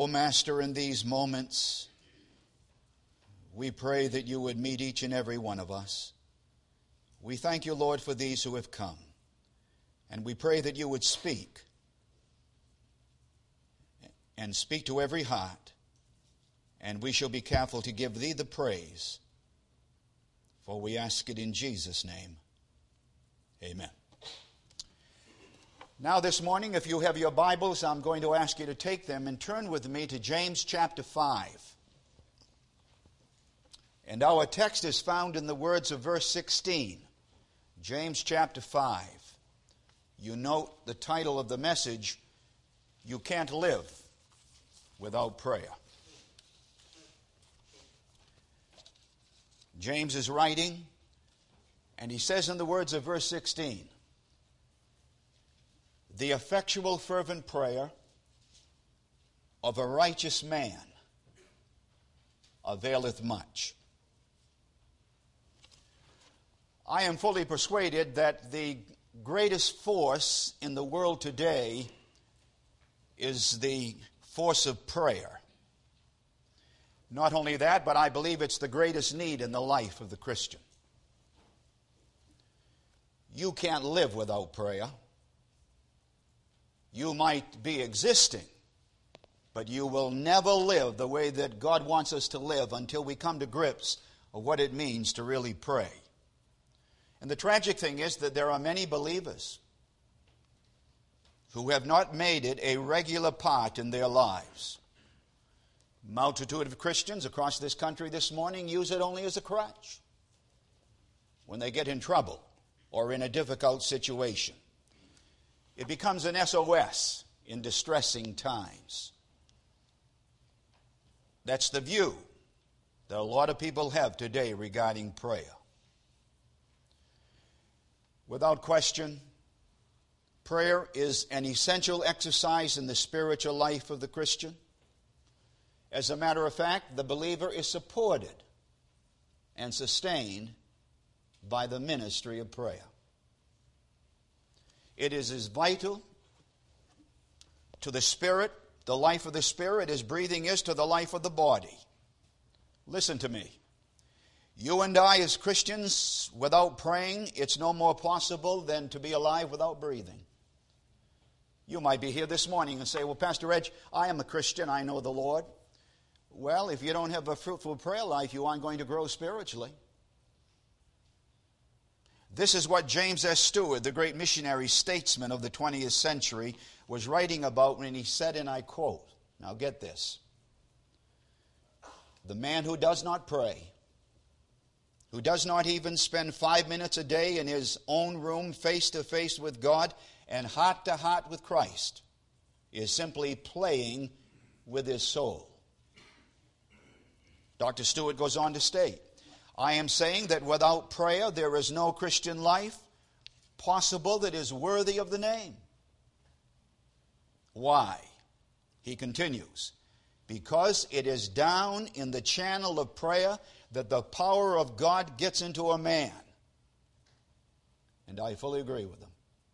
O Master, in these moments, we pray that you would meet each and every one of us. We thank you, Lord, for these who have come. And we pray that you would speak and speak to every heart. And we shall be careful to give thee the praise. For we ask it in Jesus' name. Amen. Now this morning, if you have your Bibles, I'm going to ask you to take them and turn with me to James chapter 5. And our text is found in the words of verse 16. James chapter 5. You note the title of the message, You Can't Live Without Prayer. James is writing, and he says in the words of verse 16, the effectual fervent prayer of a righteous man availeth much. I am fully persuaded that the greatest force in the world today is the force of prayer. Not only that, but I believe it's the greatest need in the life of the Christian. You can't live without prayer. You might be existing, but you will never live the way that God wants us to live until we come to grips of what it means to really pray. And the tragic thing is that there are many believers who have not made it a regular part in their lives. Multitude of Christians across this country this morning use it only as a crutch when they get in trouble or in a difficult situation. It becomes an SOS in distressing times. That's the view that a lot of people have today regarding prayer. Without question, prayer is an essential exercise in the spiritual life of the Christian. As a matter of fact, the believer is supported and sustained by the ministry of prayer. It is as vital to the spirit, the life of the spirit, as breathing is to the life of the body. Listen to me. You and I as Christians, without praying, it's no more possible than to be alive without breathing. You might be here this morning and say, well, Pastor Edge, I am a Christian, I know the Lord. Well, if you don't have a fruitful prayer life, you aren't going to grow spiritually. This is what James S. Stewart, the great missionary statesman of the 20th century, was writing about when he said, and I quote, now get this, the man who does not pray, who does not even spend 5 minutes a day in his own room face to face with God and heart to heart with Christ, is simply playing with his soul. Dr. Stewart goes on to state, I am saying that without prayer there is no Christian life possible that is worthy of the name. Why? He continues, because it is down in the channel of prayer that the power of God gets into a man. And I fully agree with him.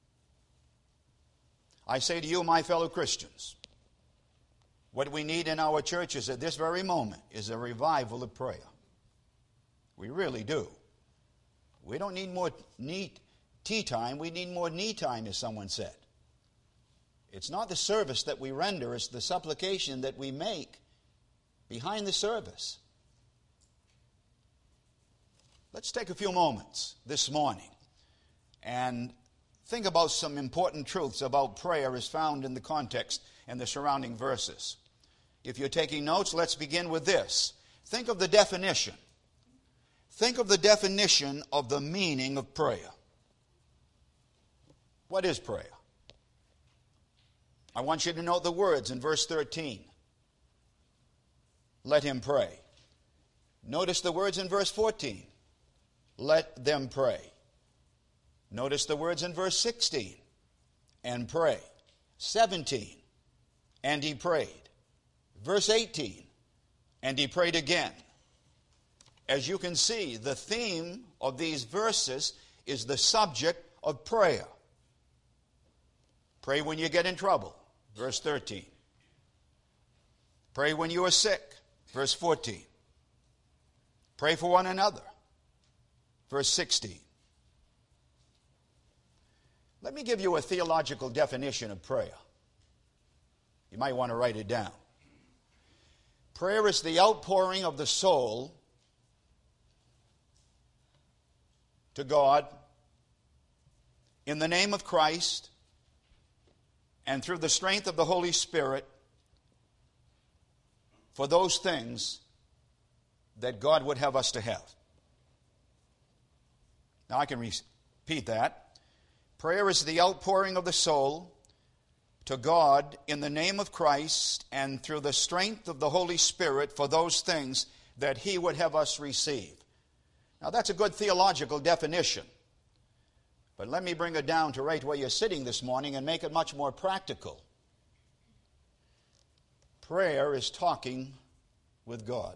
I say to you, my fellow Christians, what we need in our churches at this very moment is a revival of prayer. We really do. We don't need more tea time. We need more knee time, as someone said. It's not the service that we render. It's the supplication that we make behind the service. Let's take a few moments this morning and think about some important truths about prayer as found in the context and the surrounding verses. If you're taking notes, let's begin with this. Think of the definition. Think of the definition of the meaning of prayer. What is prayer? I want you to note the words in verse 13. Let him pray. Notice the words in verse 14. Let them pray. Notice the words in verse 16. And pray. 17. And he prayed. Verse 18. And he prayed again. As you can see, the theme of these verses is the subject of prayer. Pray when you get in trouble. Verse 13. Pray when you are sick. Verse 14. Pray for one another. Verse 16. Let me give you a theological definition of prayer. You might want to write it down. Prayer is the outpouring of the soul to God in the name of Christ and through the strength of the Holy Spirit for those things that God would have us to have. Now I can repeat that. Prayer is the outpouring of the soul to God in the name of Christ and through the strength of the Holy Spirit for those things that He would have us receive. Now that's a good theological definition. But let me bring it down to right where you're sitting this morning and make it much more practical. Prayer is talking with God.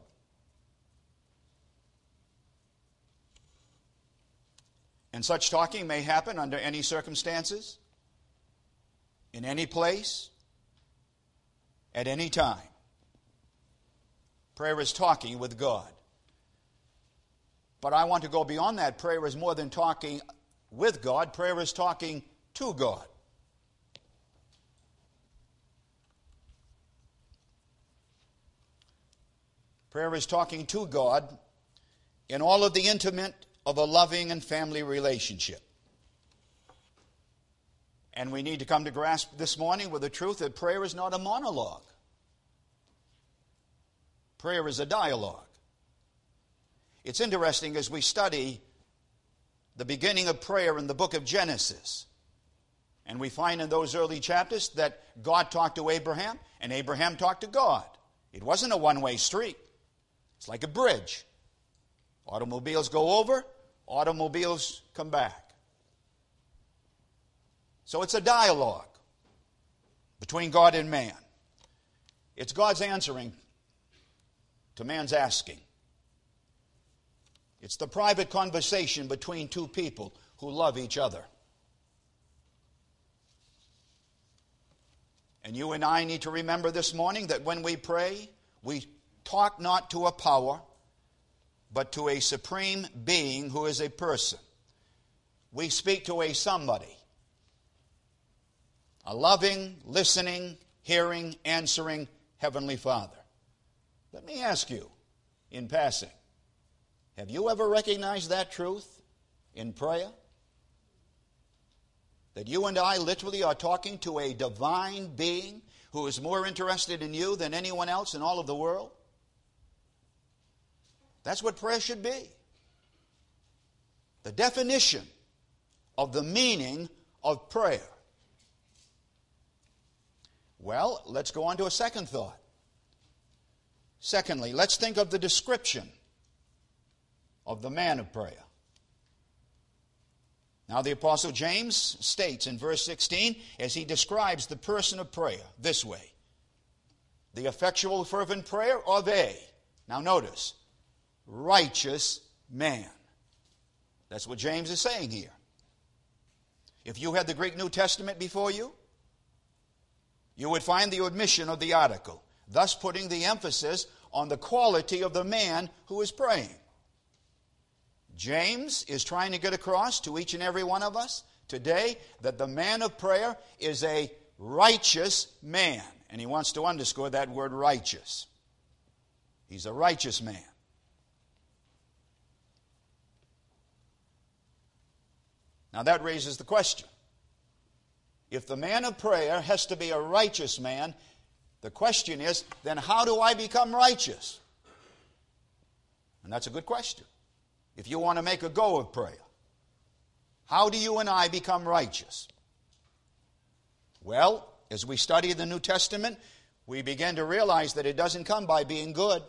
And such talking may happen under any circumstances, in any place, at any time. Prayer is talking with God. But I want to go beyond that. Prayer is more than talking with God. Prayer is talking to God. Prayer is talking to God in all of the intimate of a loving and family relationship. And we need to come to grasp this morning with the truth that prayer is not a monologue. Prayer is a dialogue. It's interesting as we study the beginning of prayer in the book of Genesis. And we find in those early chapters that God talked to Abraham and Abraham talked to God. It wasn't a one-way street. It's like a bridge. Automobiles go over, automobiles come back. So it's a dialogue between God and man. It's God's answering to man's asking. It's the private conversation between two people who love each other. And you and I need to remember this morning that when we pray, we talk not to a power, but to a supreme being who is a person. We speak to a somebody. A loving, listening, hearing, answering Heavenly Father. Let me ask you, in passing, have you ever recognized that truth in prayer? That you and I literally are talking to a divine being who is more interested in you than anyone else in all of the world? That's what prayer should be. The definition of the meaning of prayer. Well, let's go on to a second thought. Secondly, let's think of the description of the man of prayer. Now the Apostle James states in verse 16, as he describes the person of prayer, this way. The effectual fervent prayer of a, now notice, righteous man. That's what James is saying here. If you had the Greek New Testament before you, you would find the omission of the article, thus putting the emphasis on the quality of the man who is praying. James is trying to get across to each and every one of us today that the man of prayer is a righteous man. And he wants to underscore that word righteous. He's a righteous man. Now that raises the question. If the man of prayer has to be a righteous man, the question is, then how do I become righteous? And that's a good question. If you want to make a go of prayer, how do you and I become righteous? Well, as we study the New Testament, we begin to realize that it doesn't come by being good.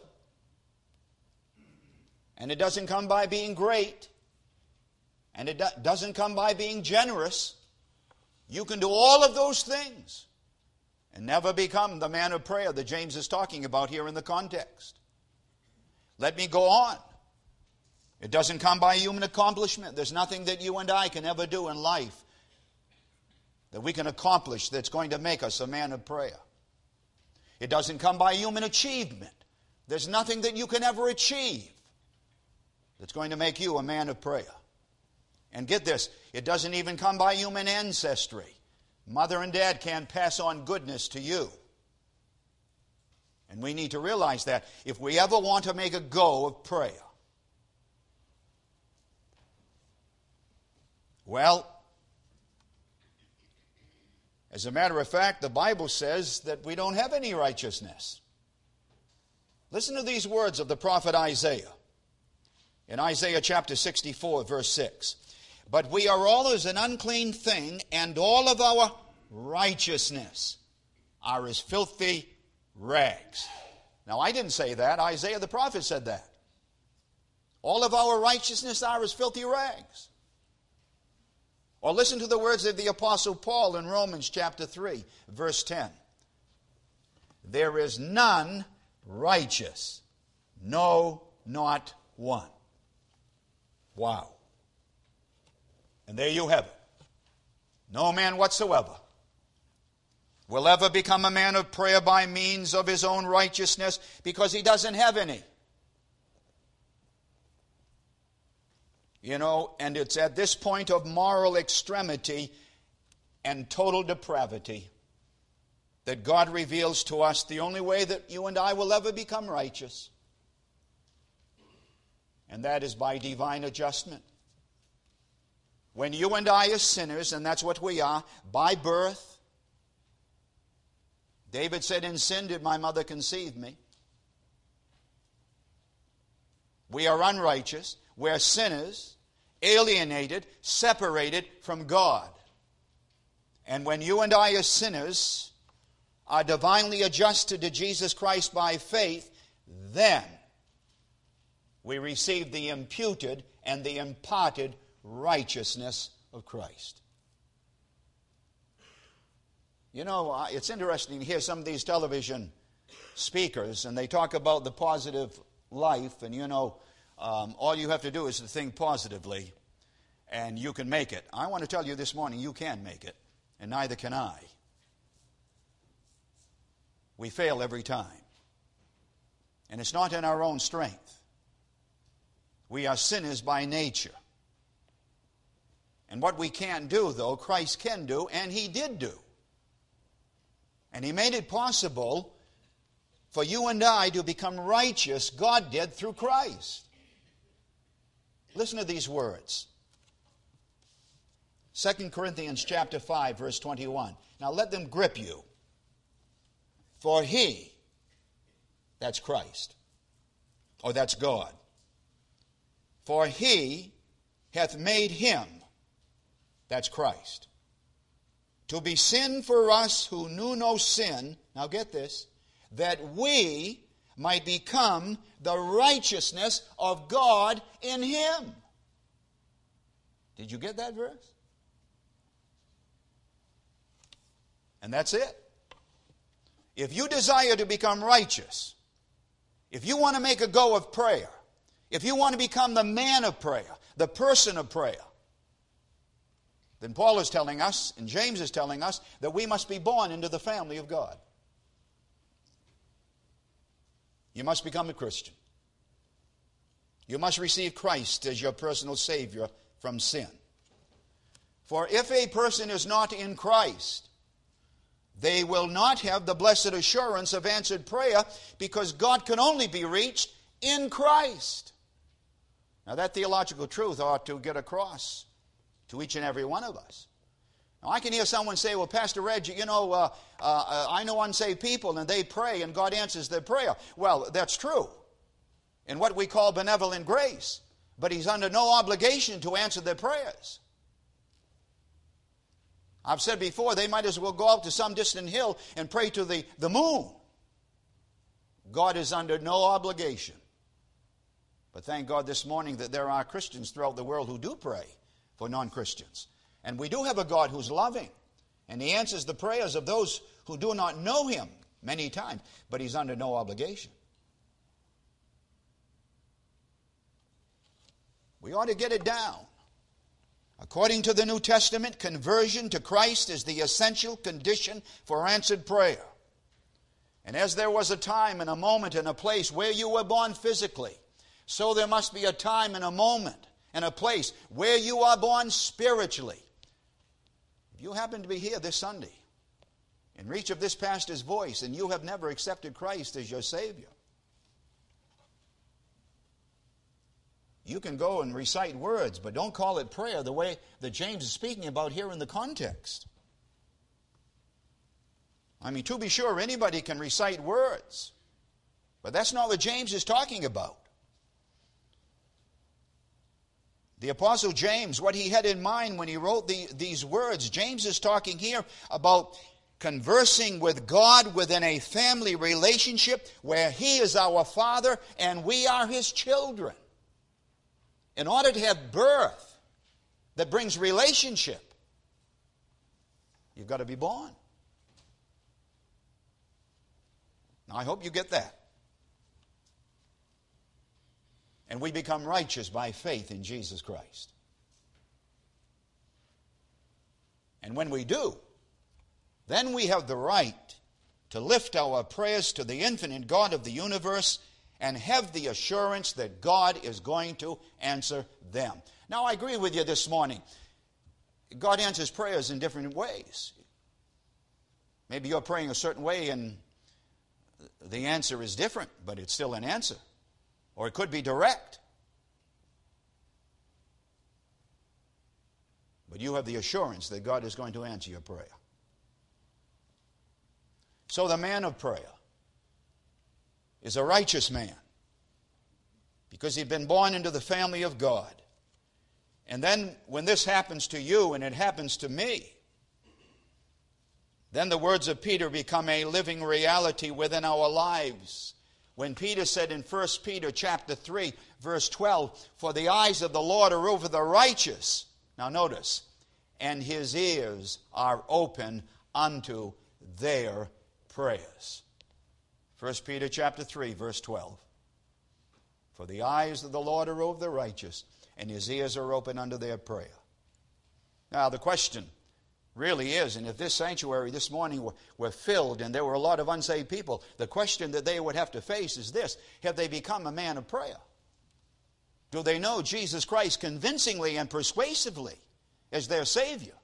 And it doesn't come by being great. And it doesn't come by being generous. You can do all of those things and never become the man of prayer that James is talking about here in the context. Let me go on. It doesn't come by human accomplishment. There's nothing that you and I can ever do in life that we can accomplish that's going to make us a man of prayer. It doesn't come by human achievement. There's nothing that you can ever achieve that's going to make you a man of prayer. And get this, it doesn't even come by human ancestry. Mother and dad can't pass on goodness to you. And we need to realize that if we ever want to make a go of prayer. Well, as a matter of fact, the Bible says that we don't have any righteousness. Listen to these words of the prophet Isaiah. In Isaiah chapter 64, verse 6. But we are all as an unclean thing, and all of our righteousness are as filthy rags. Now, I didn't say that. Isaiah the prophet said that. All of our righteousness are as filthy rags. Or listen to the words of the Apostle Paul in Romans chapter 3, verse 10. There is none righteous, no, not one. Wow. And there you have it. No man whatsoever will ever become a man of prayer by means of his own righteousness because he doesn't have any. You know, and it's at this point of moral extremity and total depravity that God reveals to us the only way that you and I will ever become righteous. And that is by divine adjustment. When you and I as sinners, and that's what we are, by birth, David said, in sin did my mother conceive me. We are unrighteous. We're sinners, alienated, separated from God. And when you and I as sinners are divinely adjusted to Jesus Christ by faith, then we receive the imputed and the imparted righteousness of Christ. You know, it's interesting to hear some of these television speakers, and they talk about the positive life, and you know, all you have to do is to think positively, and you can make it. I want to tell you this morning, you can make it, and neither can I. We fail every time. And it's not in our own strength. We are sinners by nature. And what we can't do, though, Christ can do, and He did do. And He made it possible for you and I to become righteous. God did through Christ. Listen to these words. 2 Corinthians chapter 5, verse 21. Now let them grip you. For He, that's Christ, or that's God, for He hath made Him, that's Christ, to be sin for us who knew no sin, now get this, that we might become the righteousness of God in Him. Did you get that verse? And that's it. If you desire to become righteous, if you want to make a go of prayer, if you want to become the man of prayer, the person of prayer, then Paul is telling us, and James is telling us, that we must be born into the family of God. You must become a Christian. You must receive Christ as your personal Savior from sin. For if a person is not in Christ, they will not have the blessed assurance of answered prayer, because God can only be reached in Christ. Now that theological truth ought to get across to each and every one of us. Now I can hear someone say, well, Pastor Reggie, you know, I know unsaved people and they pray and God answers their prayer. Well, that's true in what we call benevolent grace, but He's under no obligation to answer their prayers. I've said before, they might as well go out to some distant hill and pray to the moon. God is under no obligation. But thank God this morning that there are Christians throughout the world who do pray for non-Christians. And we do have a God who's loving. And He answers the prayers of those who do not know Him many times. But He's under no obligation. We ought to get it down. According to the New Testament, conversion to Christ is the essential condition for answered prayer. And as there was a time and a moment and a place where you were born physically, so there must be a time and a moment and a place where you are born spiritually. If you happen to be here this Sunday, in reach of this pastor's voice, and you have never accepted Christ as your Savior, you can go and recite words, but don't call it prayer the way that James is speaking about here in the context. I mean, to be sure, anybody can recite words, but that's not what James is talking about. The Apostle James, what he had in mind when he wrote these words, James is talking here about conversing with God within a family relationship where He is our Father and we are His children. In order to have birth that brings relationship, you've got to be born. Now, I hope you get that. And we become righteous by faith in Jesus Christ. And when we do, then we have the right to lift our prayers to the infinite God of the universe and have the assurance that God is going to answer them. Now, I agree with you this morning. God answers prayers in different ways. Maybe you're praying a certain way and the answer is different, but it's still an answer. Or it could be direct. But you have the assurance that God is going to answer your prayer. So the man of prayer is a righteous man because he'd been born into the family of God. And then when this happens to you and it happens to me, then the words of Peter become a living reality within our lives. When Peter said in 1 Peter chapter 3, verse 12, "For the eyes of the Lord are over the righteous." Now notice, "and His ears are open unto their prayers." 1 Peter chapter 3, verse 12. "For the eyes of the Lord are over the righteous, and His ears are open unto their prayer." Now the question really is, and if this sanctuary this morning were filled and there were a lot of unsaved people, the question that they would have to face is this: have they become a man of prayer? Do they know Jesus Christ convincingly and persuasively as their Savior?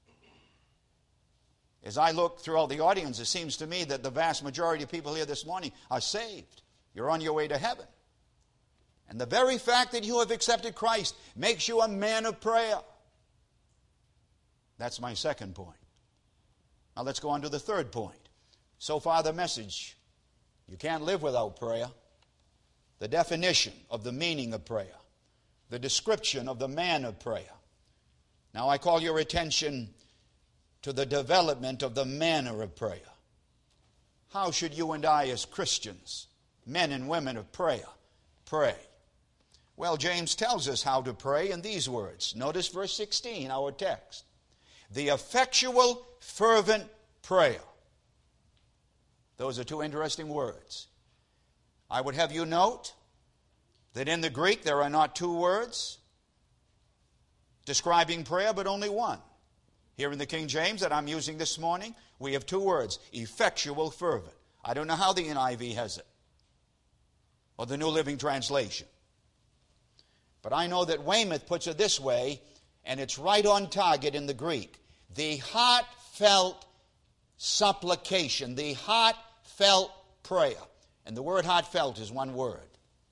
As I look throughout the audience, it seems to me that the vast majority of people here this morning are saved. You're on your way to heaven. And the very fact that you have accepted Christ makes you a man of prayer. That's my second point. Now let's go on to the third point. So far the message: you can't live without prayer. The definition of the meaning of prayer. The description of the man of prayer. Now I call your attention to the development of the manner of prayer. How should you and I as Christians, men and women of prayer, pray? Well, James tells us how to pray in these words. Notice verse 16, our text. The effectual, fervent prayer. Those are two interesting words. I would have you note that in the Greek there are not two words describing prayer, but only one. Here in the King James that I'm using this morning, we have two words: effectual, fervent. I don't know how the NIV has it, or the New Living Translation. But I know that Weymouth puts it this way, and it's right on target in the Greek. The heartfelt supplication, the heartfelt prayer. And the word heartfelt is one word.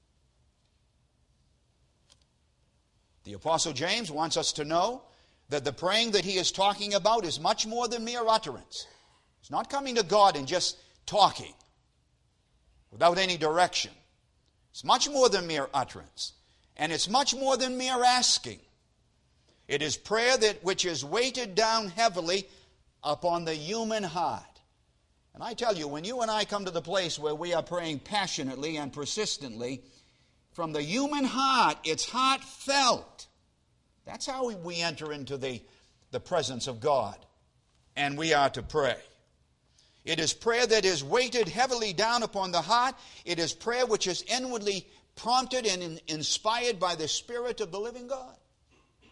The Apostle James wants us to know that the praying that he is talking about is much more than mere utterance. It's not coming to God and just talking without any direction. It's much more than mere utterance. And it's much more than mere asking. It is prayer which is weighted down heavily upon the human heart. And I tell you, when you and I come to the place where we are praying passionately and persistently, from the human heart, it's heartfelt. That's how we enter into the presence of God. And we are to pray. It is prayer that is weighted heavily down upon the heart. It is prayer which is inwardly prompted and inspired by the Spirit of the living God.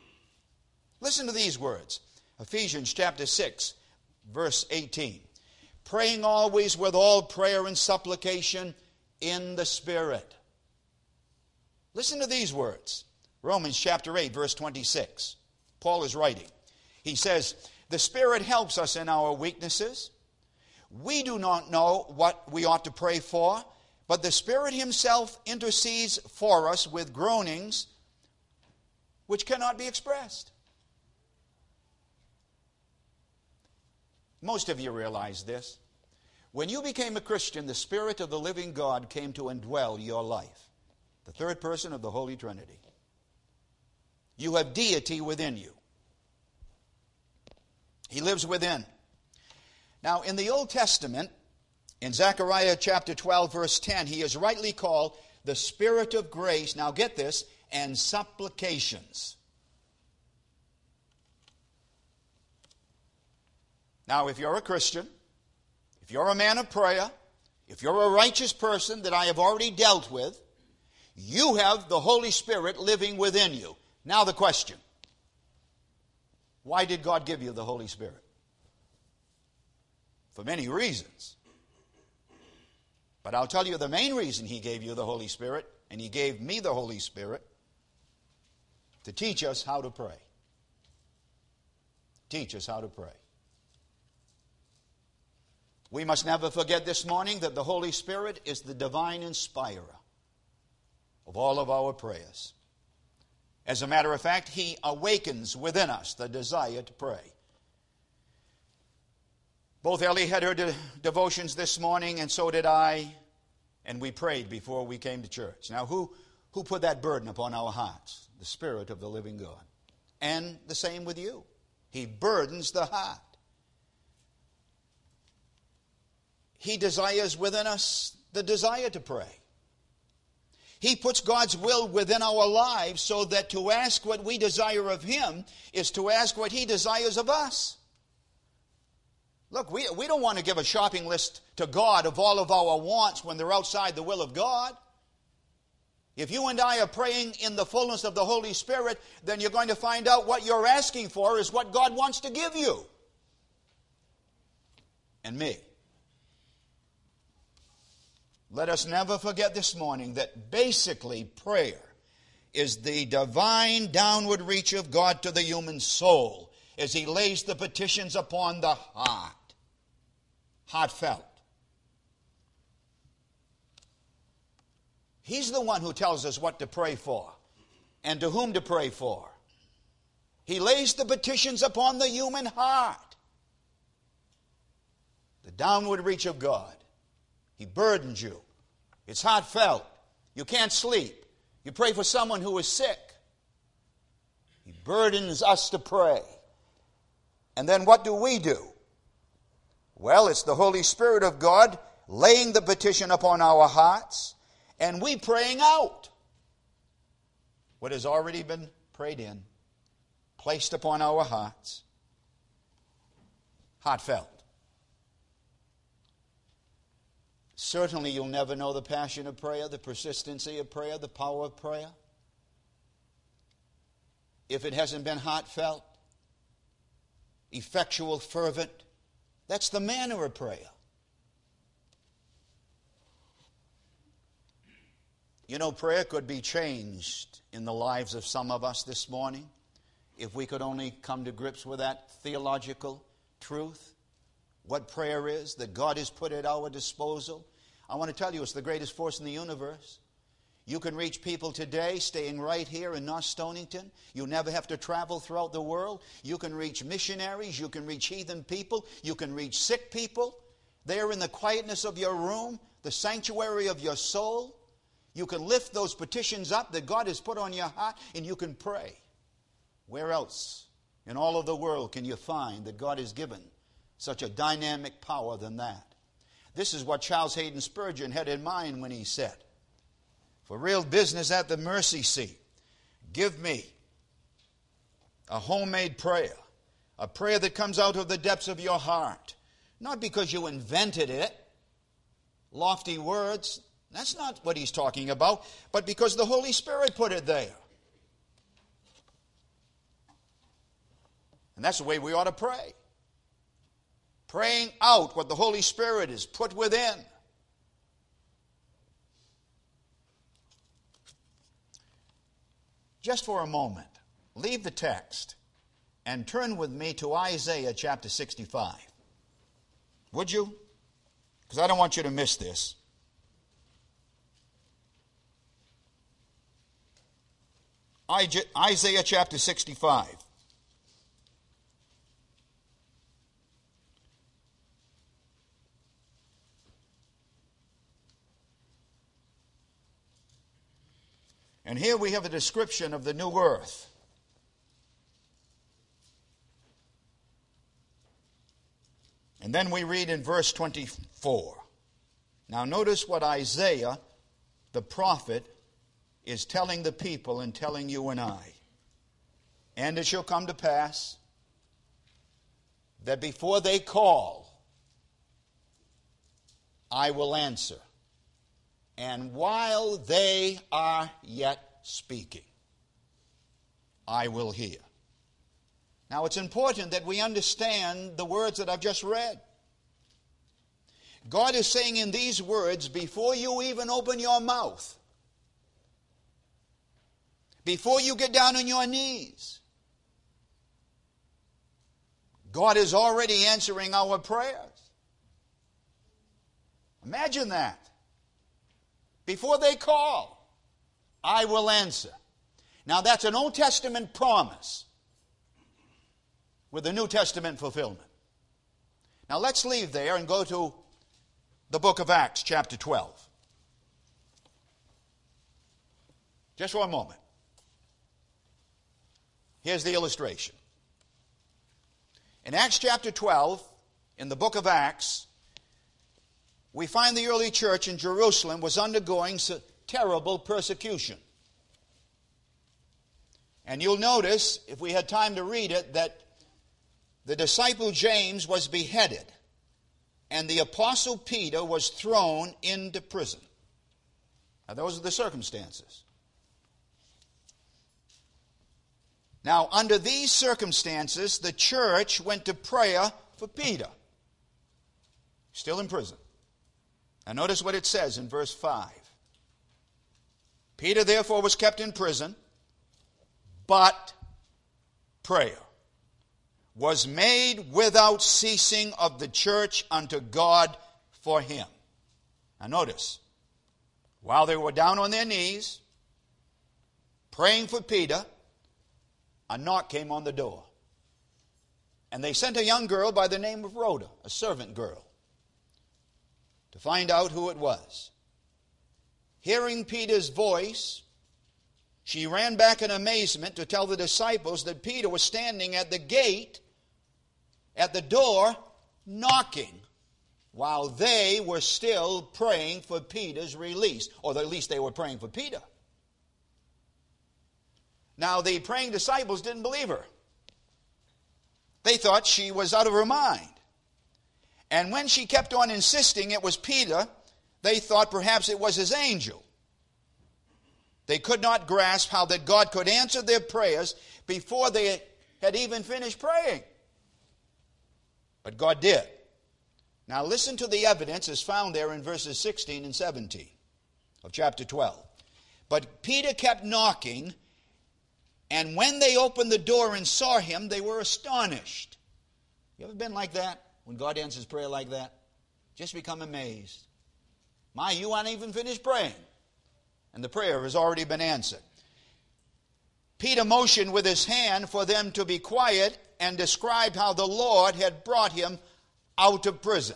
Listen to these words. Ephesians chapter 6, verse 18. praying always with all prayer and supplication in the Spirit. Listen to these words. Romans chapter 8, verse 26. Paul is writing. He says, the Spirit helps us in our weaknesses. We do not know what we ought to pray for, but the Spirit himself intercedes for us with groanings which cannot be expressed. Most of you realize this. When you became a Christian, the Spirit of the living God came to indwell your life. The third person of the Holy Trinity. You have deity within you. He lives within. Now, in the Old Testament, in Zechariah chapter 12, verse 10, he is rightly called the Spirit of grace, now get this, and supplications. Now, if you're a Christian, if you're a man of prayer, if you're a righteous person that I have already dealt with, you have the Holy Spirit living within you. Now the question, why did God give you the Holy Spirit? For many reasons. But I'll tell you the main reason he gave you the Holy Spirit, and he gave me the Holy Spirit, to teach us how to pray. Teach us how to pray. We must never forget this morning that the Holy Spirit is the divine inspirer of all of our prayers. As a matter of fact, he awakens within us the desire to pray. Both Ellie had her devotions this morning, and so did I, and we prayed before we came to church. Now, who put that burden upon our hearts? The Spirit of the living God. And the same with you. He burdens the heart. He desires within us the desire to pray. He puts God's will within our lives so that to ask what we desire of him is to ask what he desires of us. Look, we don't want to give a shopping list to God of all of our wants when they're outside the will of God. If you and I are praying in the fullness of the Holy Spirit, then you're going to find out what you're asking for is what God wants to give you. And me. Let us never forget this morning that basically prayer is the divine downward reach of God to the human soul as he lays the petitions upon the heart. Heartfelt. He's the one who tells us what to pray for and to whom to pray for. He lays the petitions upon the human heart. The downward reach of God. He burdens you. It's heartfelt. You can't sleep. You pray for someone who is sick. He burdens us to pray. And then what do? Well, it's the Holy Spirit of God laying the petition upon our hearts, and we praying out what has already been prayed in, placed upon our hearts. Heartfelt. Certainly you'll never know the passion of prayer, the persistency of prayer, the power of prayer, if it hasn't been heartfelt, effectual, fervent. That's the manner of prayer. You know, prayer could be changed in the lives of some of us this morning if we could only come to grips with that theological truth. What prayer is, that God has put at our disposal. I want to tell you, it's the greatest force in the universe. You can reach people today staying right here in North Stonington. You never have to travel throughout the world. You can reach missionaries. You can reach heathen people. You can reach sick people. There in the quietness of your room, the sanctuary of your soul. You can lift those petitions up that God has put on your heart and you can pray. Where else in all of the world can you find that God has given such a dynamic power than that? This is what Charles Haddon Spurgeon had in mind when he said, for real business at the mercy seat, give me a homemade prayer, a prayer that comes out of the depths of your heart, not because you invented it, lofty words, that's not what he's talking about, but because the Holy Spirit put it there. And that's the way we ought to pray. praying out what the Holy Spirit has put within. Just for a moment, leave the text and turn with me to Isaiah chapter 65. Would you? Because I don't want you to miss this. Isaiah chapter 65. And here we have a description of the new earth. And then we read in verse 24. Now notice what Isaiah, the prophet, is telling the people and telling you and I. And it shall come to pass that before they call, I will answer. And while they are yet speaking, I will hear. Now it's important that we understand the words that I've just read. God is saying in these words, before you even open your mouth, before you get down on your knees, God is already answering our prayers. Imagine that. Before they call, I will answer. Now that's an Old Testament promise with a New Testament fulfillment. Now let's leave there and go to the book of Acts, chapter 12. Just for a moment. Here's the illustration. In Acts chapter 12, in the book of Acts, we find the early church in Jerusalem was undergoing terrible persecution. And you'll notice, if we had time to read it, that the disciple James was beheaded, and the apostle Peter was thrown into prison. Now, those are the circumstances. Now, under these circumstances, the church went to prayer for Peter, still in prison. And notice what it says in verse 5. Peter therefore was kept in prison, but prayer was made without ceasing of the church unto God for him. Now notice, while they were down on their knees, praying for Peter, a knock came on the door. And they sent a young girl by the name of Rhoda, a servant girl, to find out who it was. Hearing Peter's voice, she ran back in amazement to tell the disciples that Peter was standing at the gate, at the door, knocking, while they were still praying for Peter's release. Or at least they were praying for Peter. Now, the praying disciples didn't believe her. They thought she was out of her mind. And when she kept on insisting it was Peter, they thought perhaps it was his angel. They could not grasp how that God could answer their prayers before they had even finished praying. But God did. Now listen to the evidence as found there in verses 16 and 17 of chapter 12. But Peter kept knocking, and when they opened the door and saw him, they were astonished. You ever been like that? When God answers prayer like that? Just become amazed. My, you aren't even finished praying, and the prayer has already been answered. Peter motioned with his hand for them to be quiet and described how the Lord had brought him out of prison.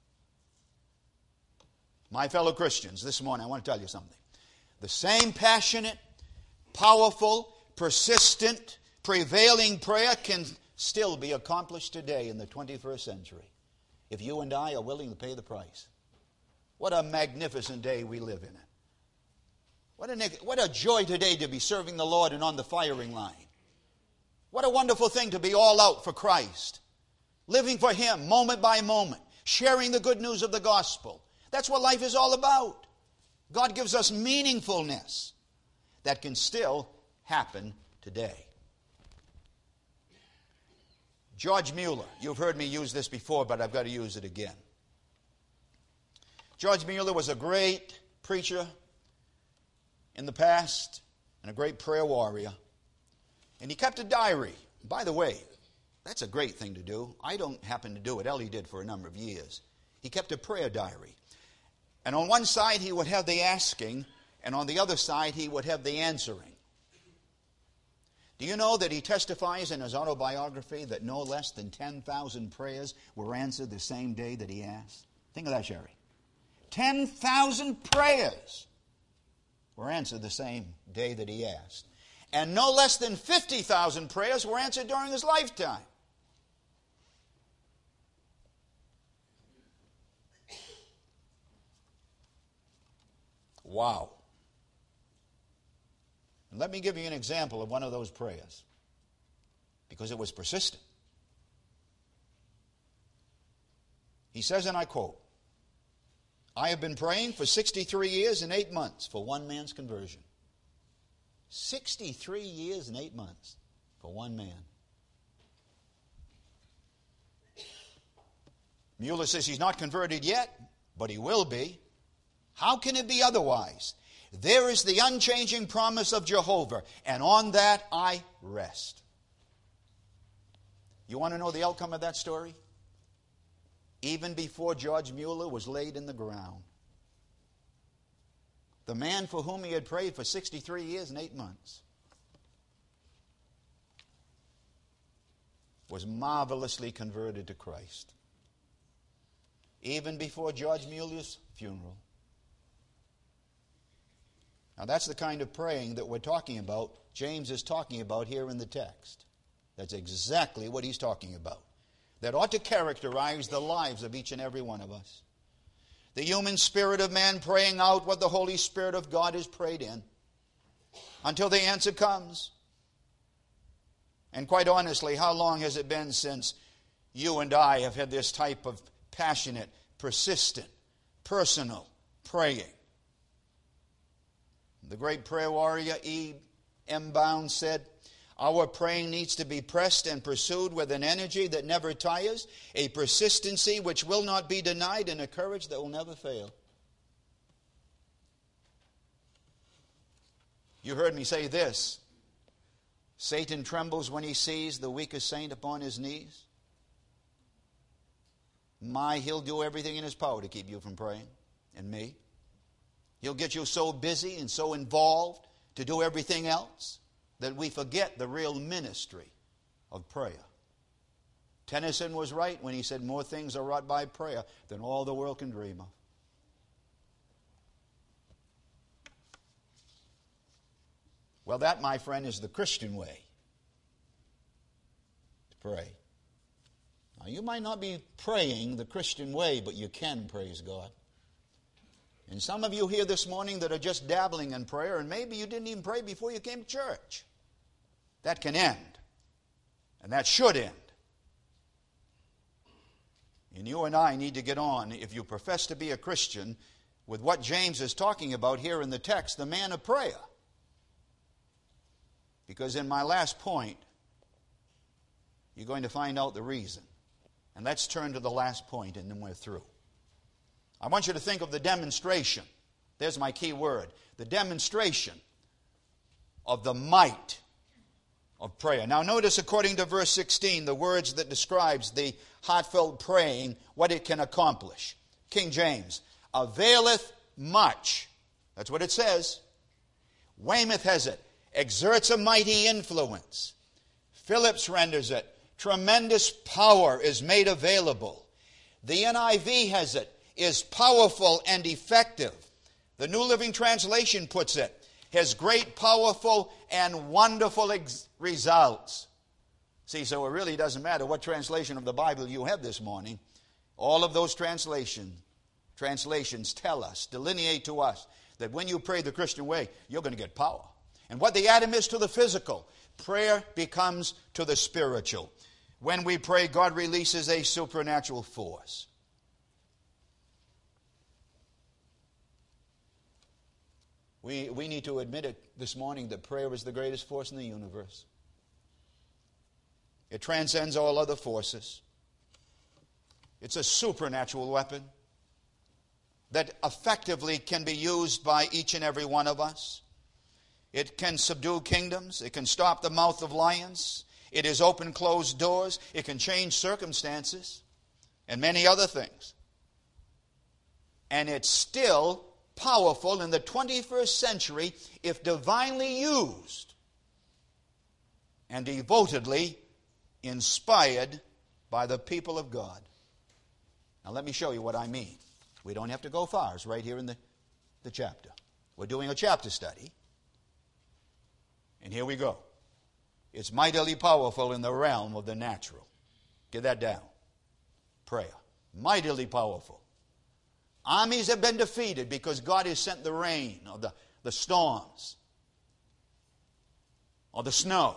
My fellow Christians, this morning I want to tell you something. The same passionate, powerful, persistent, prevailing prayer can still be accomplished today in the 21st century if you and I are willing to pay the price. What a magnificent day we live in it. What a joy today to be serving the Lord and on the firing line. What a wonderful thing to be all out for Christ, living for Him moment by moment, sharing the good news of the gospel. That's what life is all about. God gives us meaningfulness that can still happen today. George Mueller. You've heard me use this before, but I've got to use it again. George Mueller was a great preacher in the past and a great prayer warrior. And he kept a diary. By the way, that's a great thing to do. I don't happen to do it. Ellie did for a number of years. He kept a prayer diary. And on one side he would have the asking, and on the other side he would have the answering. Do you know that he testifies in his autobiography that no less than 10,000 prayers were answered the same day that he asked? Think of that, Sherry. 10,000 prayers were answered the same day that he asked. And no less than 50,000 prayers were answered during his lifetime. Wow. And let me give you an example of one of those prayers, because it was persistent. He says, and I quote, "I have been praying for 63 years and 8 months for one man's conversion." 63 years and 8 months for one man. Mueller says he's not converted yet, but he will be. How can it be otherwise? There is the unchanging promise of Jehovah, and on that I rest. You want to know the outcome of that story? Even before George Mueller was laid in the ground, the man for whom he had prayed for 63 years and 8 months was marvelously converted to Christ. Even before George Mueller's funeral. Now that's the kind of praying that we're talking about, James is talking about here in the text. That's exactly what he's talking about. That ought to characterize the lives of each and every one of us. The human spirit of man praying out what the Holy Spirit of God has prayed in until the answer comes. And quite honestly, how long has it been since you and I have had this type of passionate, persistent, personal praying? The great prayer warrior E. M. Bounds said, "Our praying needs to be pressed and pursued with an energy that never tires, a persistency which will not be denied, and a courage that will never fail." You heard me say this: Satan trembles when he sees the weakest saint upon his knees. He'll do everything in his power to keep you from praying, and me. He'll get you so busy and so involved to do everything else that we forget the real ministry of prayer. Tennyson was right when he said, "More things are wrought by prayer than all the world can dream of." Well, that, my friend, is the Christian way to pray. Now, you might not be praying the Christian way, but you can, praise God. And some of you here this morning that are just dabbling in prayer, and maybe you didn't even pray before you came to church. That can end. And that should end. And you and I need to get on, if you profess to be a Christian, with what James is talking about here in the text, the man of prayer. Because in my last point, you're going to find out the reason. And let's turn to the last point and then we're through. I want you to think of the demonstration. There's my key word. The demonstration of the might of prayer. Now notice, according to verse 16, the words that describes the heartfelt praying, what it can accomplish. King James, "availeth much." That's what it says. Weymouth has it, "exerts a mighty influence." Phillips renders it, "tremendous power is made available." The NIV has it, "is powerful and effective." The New Living Translation puts it, "has great, powerful, and wonderful results." See, so it really doesn't matter what translation of the Bible you have this morning. All of those translations tell us, delineate to us, that when you pray the Christian way, you're going to get power. And what the atom is to the physical, prayer becomes to the spiritual. When we pray, God releases a supernatural force. We need to admit it this morning that prayer is the greatest force in the universe. It transcends all other forces. It's a supernatural weapon that effectively can be used by each and every one of us. It can subdue kingdoms. It can stop the mouth of lions. It has opened closed doors. It can change circumstances and many other things. And it's still powerful in the 21st century if divinely used and devotedly inspired by the people of God. Now let me show you what I mean. We don't have to go far. It's right here in the chapter. We're doing a chapter study. And here we go. It's mightily powerful in the realm of the natural. Get that down. Prayer. Mightily powerful. Armies have been defeated because God has sent the rain or the storms or the snow.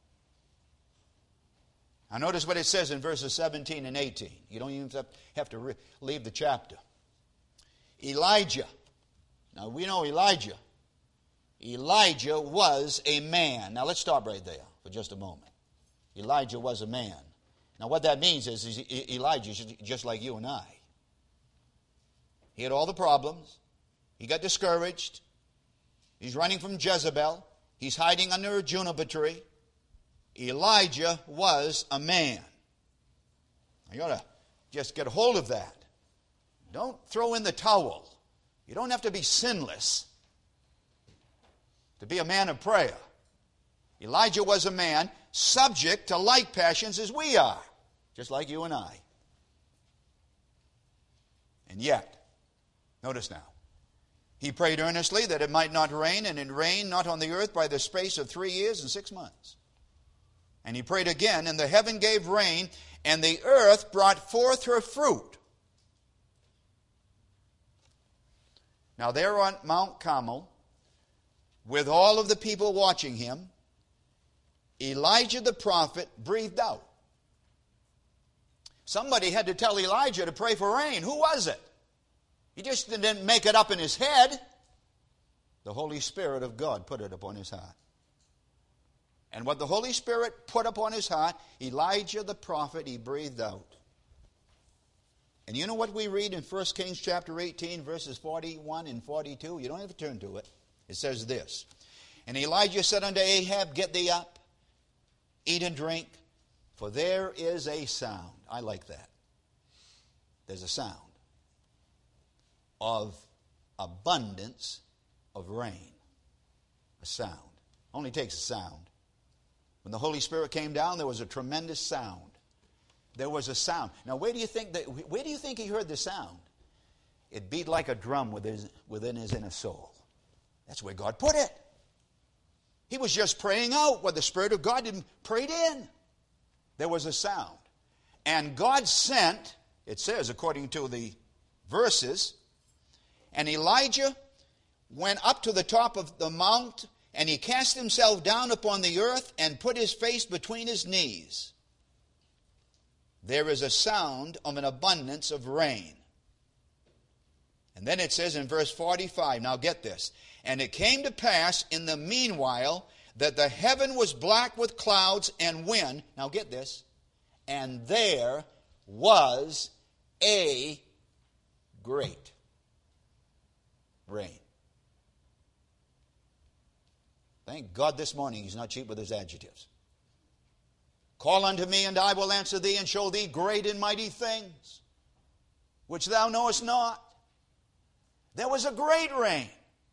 Now notice what it says in verses 17 and 18. You don't even have to leave the chapter. Elijah. Now we know Elijah. Elijah was a man. Now let's stop right there for just a moment. Elijah was a man. Now what that means is Elijah is just like you and I. He had all the problems. He got discouraged. He's running from Jezebel. He's hiding under a juniper tree. Elijah was a man. You ought to just get a hold of that. Don't throw in the towel. You don't have to be sinless to be a man of prayer. Elijah was a man subject to like passions as we are, just like you and I. And yet, notice now, he prayed earnestly that it might not rain, and it rained not on the earth by the space of 3 years and 6 months. And he prayed again, and the heaven gave rain, and the earth brought forth her fruit. Now there on Mount Carmel, with all of the people watching him, Elijah the prophet breathed out. Somebody had to tell Elijah to pray for rain. Who was it? He just didn't make it up in his head. The Holy Spirit of God put it upon his heart. And what the Holy Spirit put upon his heart, Elijah the prophet, he breathed out. And you know what we read in 1 Kings chapter 18, verses 41 and 42? You don't have to turn to it. It says this. And Elijah said unto Ahab, Get thee up, eat and drink, for there is a sound. I like that. There's a sound of abundance of rain. A sound. Only takes a sound. When the Holy Spirit came down, there was a tremendous sound. There was a sound. Now, where do you think he heard the sound? It beat like a drum within his inner soul. That's where God put it. He was just praying out what the Spirit of God had prayed in. There was a sound. And God sent, it says according to the verses, and Elijah went up to the top of the mount, and he cast himself down upon the earth and put his face between his knees. There is a sound of an abundance of rain. And then it says in verse 45, now get this. And it came to pass in the meanwhile that the heaven was black with clouds and wind. Now get this. And there was a great rain. Thank God this morning he's not cheap with his adjectives. Call unto me, and I will answer thee, and show thee great and mighty things, which thou knowest not. There was a great rain.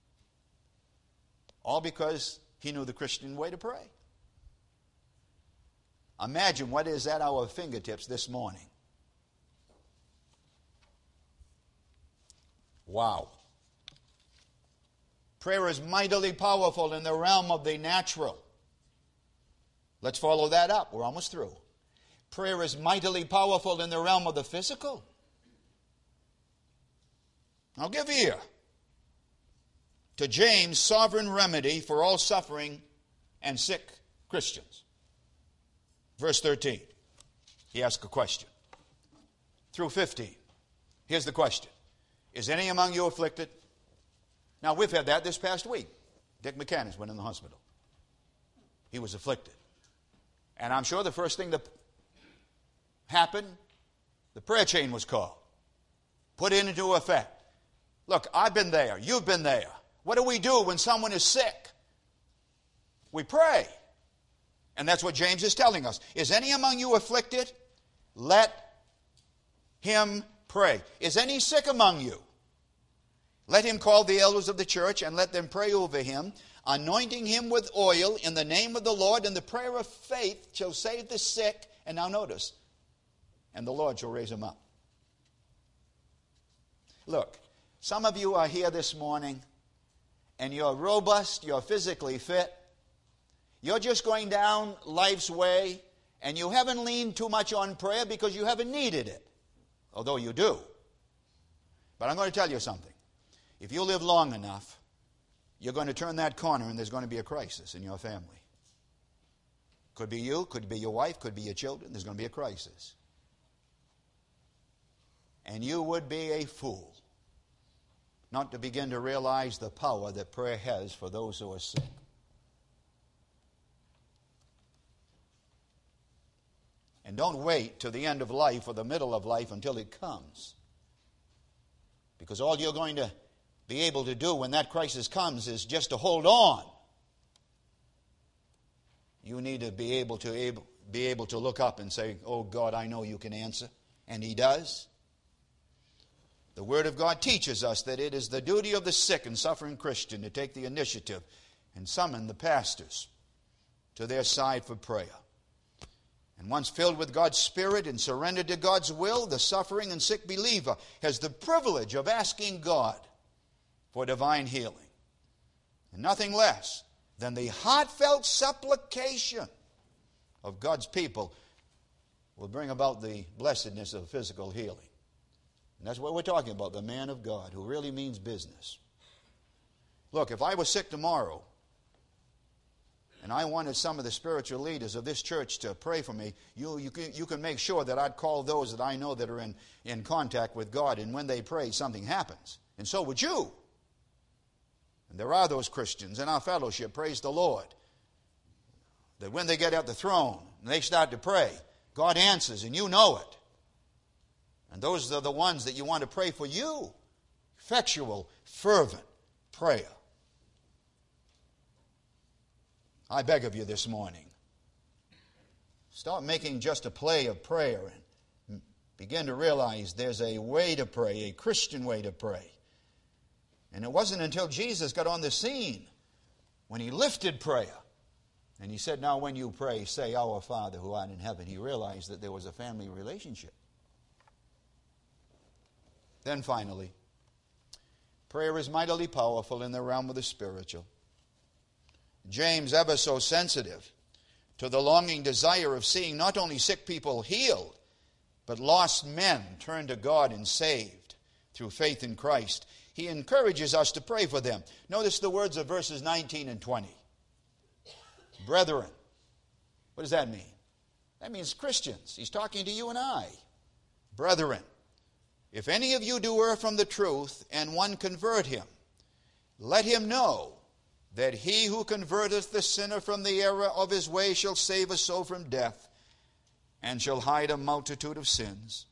All because he knew the Christian way to pray. Imagine what is at our fingertips this morning. Wow. Prayer is mightily powerful in the realm of the natural. Let's follow that up. We're almost through. Prayer is mightily powerful in the realm of the physical. Now give ear to James' sovereign remedy for all suffering and sick Christians. Verse 13. He asks a question. Through 15. Here's the question. Is any among you afflicted? Now, we've had that this past week. Dick McCannis went in the hospital. He was afflicted. And I'm sure the first thing that happened, the prayer chain was called, put into effect. Look, I've been there. You've been there. What do we do when someone is sick? We pray. And that's what James is telling us. Is any among you afflicted? Let him pray. Is any sick among you? Let him call the elders of the church and let them pray over him, anointing him with oil in the name of the Lord, and the prayer of faith shall save the sick. And now notice, and the Lord shall raise him up. Look, some of you are here this morning, and you're robust, you're physically fit. You're just going down life's way, and you haven't leaned too much on prayer because you haven't needed it, although you do. But I'm going to tell you something. If you live long enough, you're going to turn that corner and there's going to be a crisis in your family. Could be you, could be your wife, could be your children. There's going to be a crisis. And you would be a fool not to begin to realize the power that prayer has for those who are sick. And don't wait till the end of life or the middle of life until it comes. Because all you're going to be able to do when that crisis comes is just to hold on. You need to be able to look up and say, "Oh God, I know you can answer." And he does. The Word of God teaches us that it is the duty of the sick and suffering Christian to take the initiative and summon the pastors to their side for prayer. And once filled with God's Spirit and surrendered to God's will, the suffering and sick believer has the privilege of asking God for divine healing. And nothing less than the heartfelt supplication of God's people will bring about the blessedness of physical healing. And that's what we're talking about, the man of God who really means business. Look, if I was sick tomorrow and I wanted some of the spiritual leaders of this church to pray for me, you can make sure that I'd call those that I know that are in contact with God, and when they pray, something happens. And so would you. And there are those Christians in our fellowship, praise the Lord, that when they get at the throne and they start to pray, God answers, and you know it. And those are the ones that you want to pray for you. Effectual, fervent prayer. I beg of you this morning, stop making just a play of prayer and begin to realize there's a way to pray, a Christian way to pray. And it wasn't until Jesus got on the scene when he lifted prayer and he said, "Now when you pray, say, Our Father who art in heaven." He realized that there was a family relationship. Then finally, prayer is mightily powerful in the realm of the spiritual. James, ever so sensitive to the longing desire of seeing not only sick people healed, but lost men turned to God and saved through faith in Christ, he encourages us to pray for them. Notice the words of verses 19 and 20. Brethren. What does that mean? That means Christians. He's talking to you and I. Brethren, if any of you do err from the truth, and one convert him, let him know that he who converteth the sinner from the error of his way shall save a soul from death, and shall hide a multitude of sins.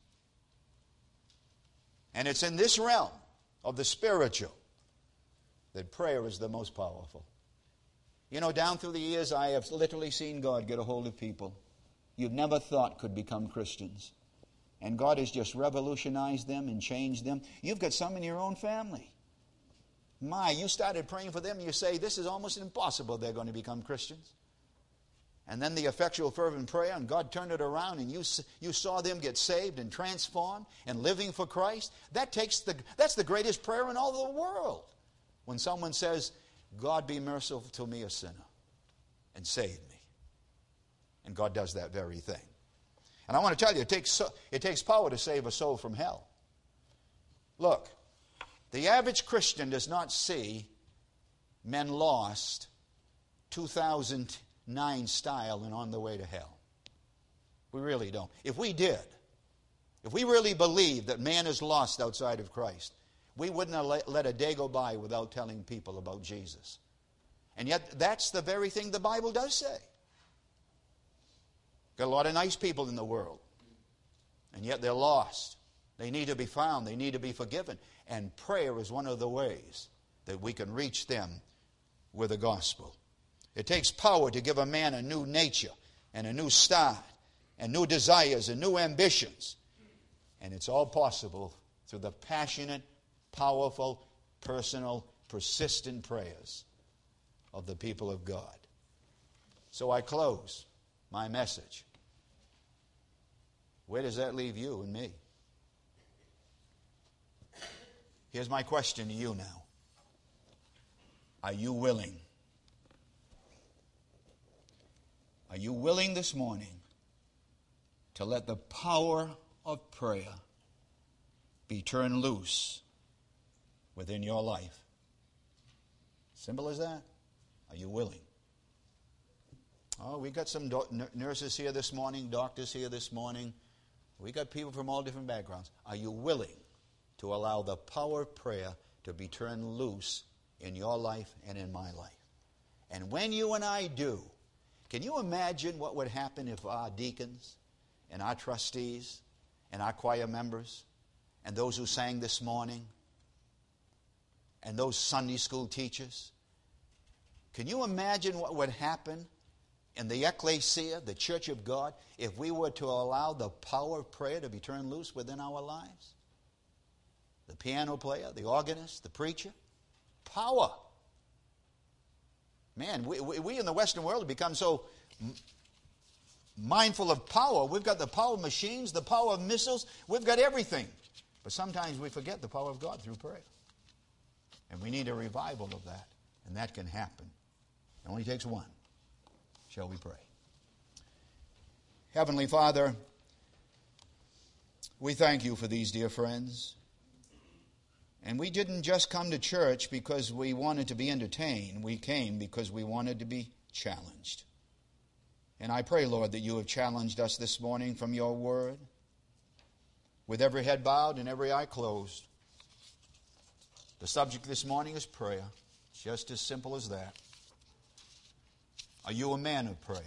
And it's in this realm of the spiritual that prayer is the most powerful. You know, down through the years, I have literally seen God get a hold of people you'd never thought could become Christians. And God has just revolutionized them and changed them. You've got some in your own family. You started praying for them, and you say, this is almost impossible they're going to become Christians. And then the effectual fervent prayer, and God turned it around, and you saw them get saved and transformed and living for Christ. That's the greatest prayer in all the world. When someone says, God be merciful to me, a sinner, and save me. And God does that very thing. And I want to tell you, it takes power to save a soul from hell. Look, the average Christian does not see men lost 2009 style and on the way to hell. We really don't. If we did, if we really believed that man is lost outside of Christ, we wouldn't have let a day go by without telling people about Jesus. And yet, that's the very thing the Bible does say. Got a lot of nice people in the world, and yet they're lost. They need to be found. They need to be forgiven. And prayer is one of the ways that we can reach them with the gospel. It takes power to give a man a new nature and a new start and new desires and new ambitions. And it's all possible through the passionate, powerful, personal, persistent prayers of the people of God. So I close my message. Where does that leave you and me? Here's my question to you now. Are you willing? Are you willing this morning to let the power of prayer be turned loose within your life? Simple as that. Are you willing? Oh, we got some nurses here this morning, doctors here this morning. We got people from all different backgrounds. Are you willing to allow the power of prayer to be turned loose in your life and in my life? And when you and I do, can you imagine what would happen if our deacons and our trustees and our choir members and those who sang this morning and those Sunday school teachers, can you imagine what would happen in the ecclesia, the church of God, if we were to allow the power of prayer to be turned loose within our lives? The piano player, the organist, the preacher. Power. Man, we in the Western world have become so mindful of power. We've got the power of machines, the power of missiles. We've got everything. But sometimes we forget the power of God through prayer. And we need a revival of that. And that can happen. It only takes one. Shall we pray? Heavenly Father, we thank you for these dear friends. And we didn't just come to church because we wanted to be entertained. We came because we wanted to be challenged. And I pray, Lord, that you have challenged us this morning from your word, with every head bowed and every eye closed. The subject this morning is prayer. It's just as simple as that. Are you a man of prayer?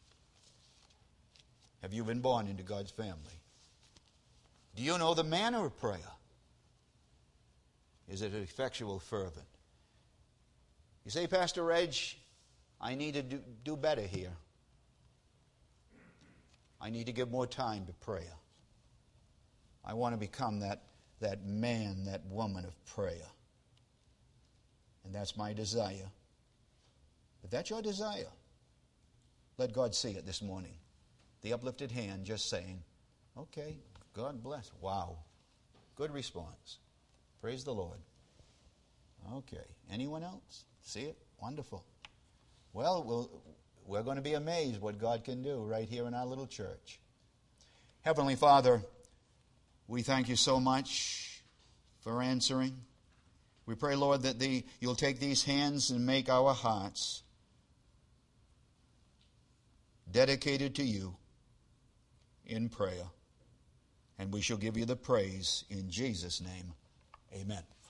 Have you been born into God's family? Do you know the manner of prayer? Is it effectual, fervent? You say, Pastor Reg, I need to do better here. I need to give more time to prayer. I want to become that man, that woman of prayer. And that's my desire. If that's your desire, let God see it this morning. The uplifted hand just saying, okay, God bless. Wow. Good response. Praise the Lord. Okay. Anyone else? See it? Wonderful. Well, we're going to be amazed what God can do right here in our little church. Heavenly Father, we thank you so much for answering. We pray, Lord, that you'll take these hands and make our hearts dedicated to you in prayer. And we shall give you the praise in Jesus' name. Amen.